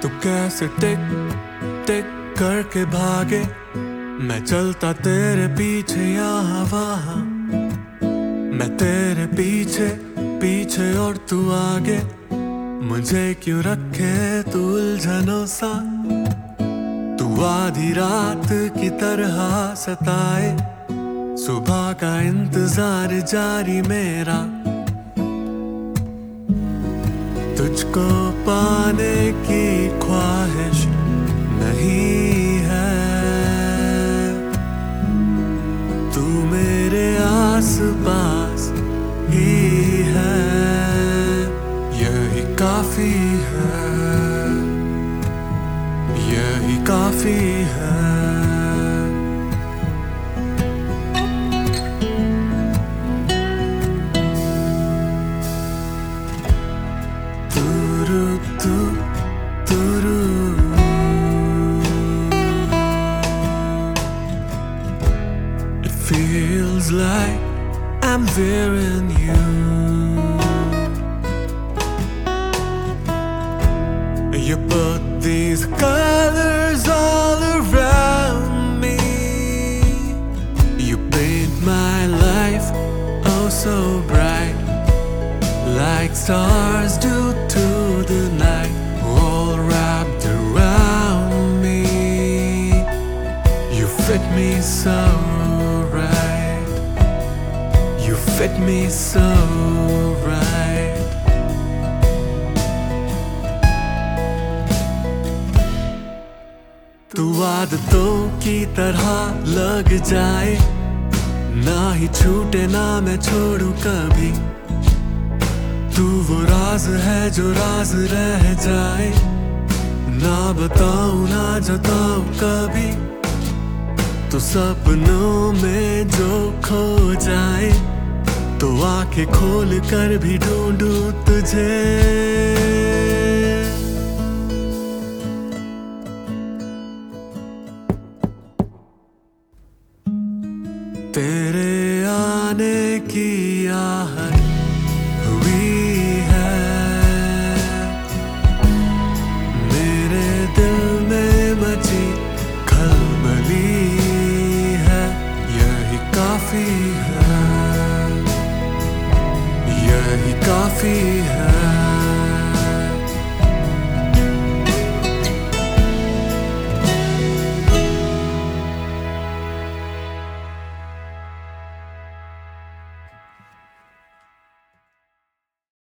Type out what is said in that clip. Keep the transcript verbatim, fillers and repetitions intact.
तू कैसे टिक टिक करके भागे, मैं चलता तेरे पीछे यहाँ वहाँ। मैं तेरे पीछे पीछे और तू आगे, मुझे क्यों रखे तू उलझनों सा। तू आधी रात की तरह सताए, सुबह का इंतजार जारी मेरा। तुझको पाने की ख्वाहिश नहीं है, तू मेरे आस पास ही है, यही काफी है, यही काफी है। It feels like I'm wearing you. You put these colors all around me. You paint my life oh so bright, like stars do to the night, all wrapped around me. You fit me so right, you fit me so right. तू आदतों की तरह लग जाए, ना ही छूटे ना मैं छोड़ू कभी। तू वो राज है जो राज रह जाए, ना बताऊं ना जताऊं कभी। तो सपनों में जो खो जाए, तो आंखें खोल कर भी ढूंढूं तुझे।